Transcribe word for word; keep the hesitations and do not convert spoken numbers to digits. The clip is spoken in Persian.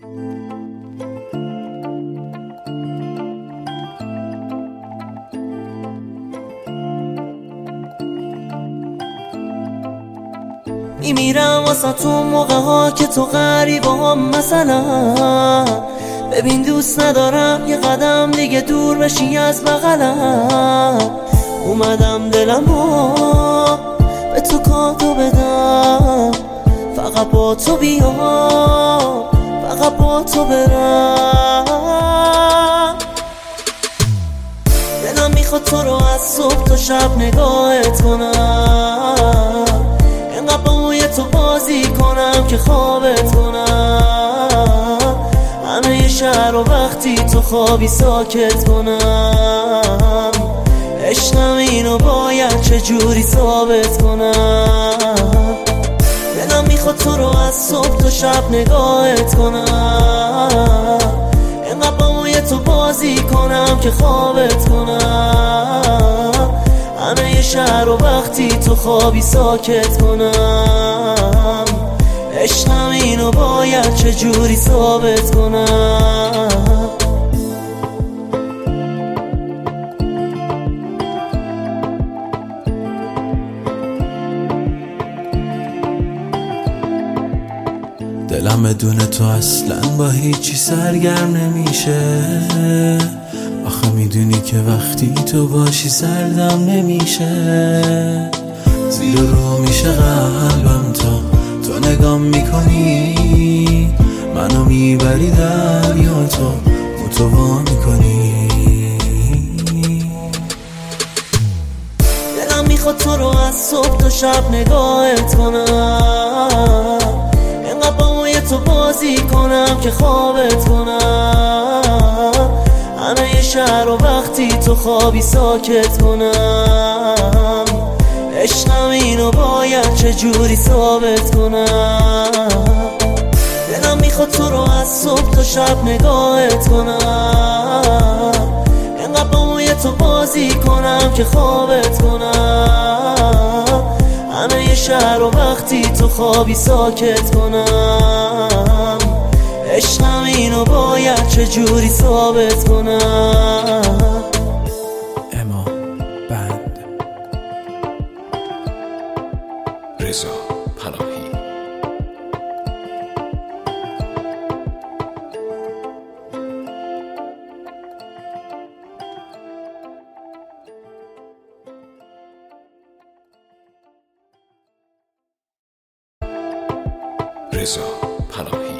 میمیرم واسه تو موقع ها که تو غریبه هم مثلا ببین دوست ندارم یه قدم دیگه دور بشی از بغلم. اومدم دلمو به تو کادو بدم، فقط با تو بیام، فقط با تو برم. دلم میخواد تو رو از صبح تا شب نگاهت کنم، انقدر با تو بازی کنم که خوابت کنم. همه شهر و وقتی تو خوابی ساکت کنم. عشقم اینو باید چجوری ثابت کنم. دلم میخواد تو رو از صبح تا شب نگاهت کنم، انقدر با تو بازی کنم که خوابت کنم. همه شهر و وقتی تو خوابی ساکت کنم. عشقم اینو باید چجوری ثابت کنم. دلم بدون تو اصلا با هیچی سرگرم نمیشه. آخه میدونی که وقتی تو باشی سردم نمیشه. زیر رو میشه قلبم تا تو نگام میکنی، منو میبری دریا تو متوا میکنی. دلم میخواد تو رو از صبح تا شب نگاهت کنم، انقدر با تو بازی کنم که خوابت کنم. همه شهر و وقتی تو خوابی ساکت کنم. عشقم اینو باید چجوری ثابت کنم. دلم میخواد تو رو از صبح تا شب نگاهت کنم، انقدر با تو بازی کنم که خوابت کنم. همه شهر و وقتی تو خوابی ساکت کنم. عشقم اینو باید چجوری ثابت کنم. اما بند رضا پناهی. رضا پناهی.